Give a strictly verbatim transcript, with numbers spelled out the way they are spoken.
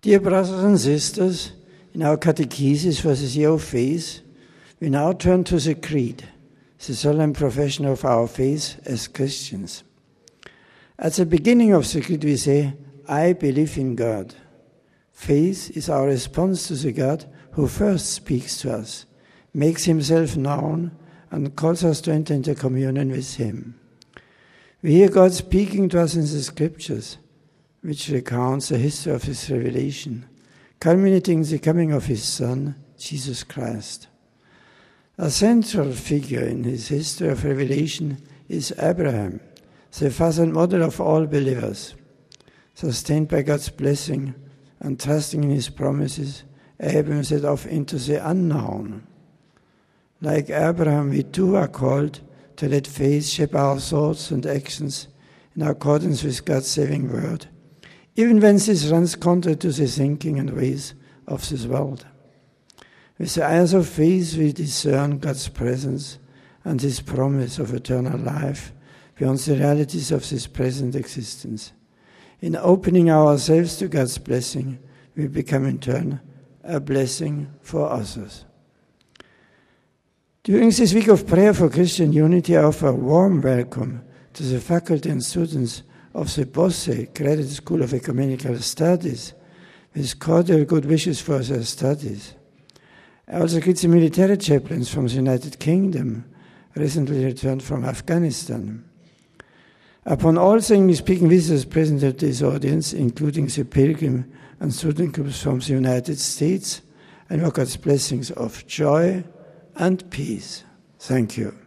Dear brothers and sisters, in our catechesis for this year of faith, we now turn to the Creed, the solemn profession of our faith as Christians. At the beginning of the Creed we say, I believe in God. Faith is our response to the God who first speaks to us, makes himself known, and calls us to enter into communion with him. We hear God speaking to us in the Scriptures, which recounts the history of his revelation, culminating in the coming of his Son, Jesus Christ. A central figure in his history of revelation is Abraham, the father and model of all believers. Sustained by God's blessing and trusting in his promises, Abraham set off into the unknown. Like Abraham, we too are called to let faith shape our thoughts and actions in accordance with God's saving word, even when this runs contrary to the thinking and ways of this world. With the eyes of faith, we discern God's presence and his promise of eternal life beyond the realities of this present existence. In opening ourselves to God's blessing, we become in turn a blessing for others. During this week of prayer for Christian unity, I offer a warm welcome to the faculty and students of the BOSSE Graduate School of Ecumenical Studies, with cordial good wishes for their studies. I also greet the military chaplains from the United Kingdom, recently returned from Afghanistan. Upon all the English-speaking visitors present at this audience, including the pilgrim and student groups from the United States, I invoke God's blessings of joy and peace. Thank you.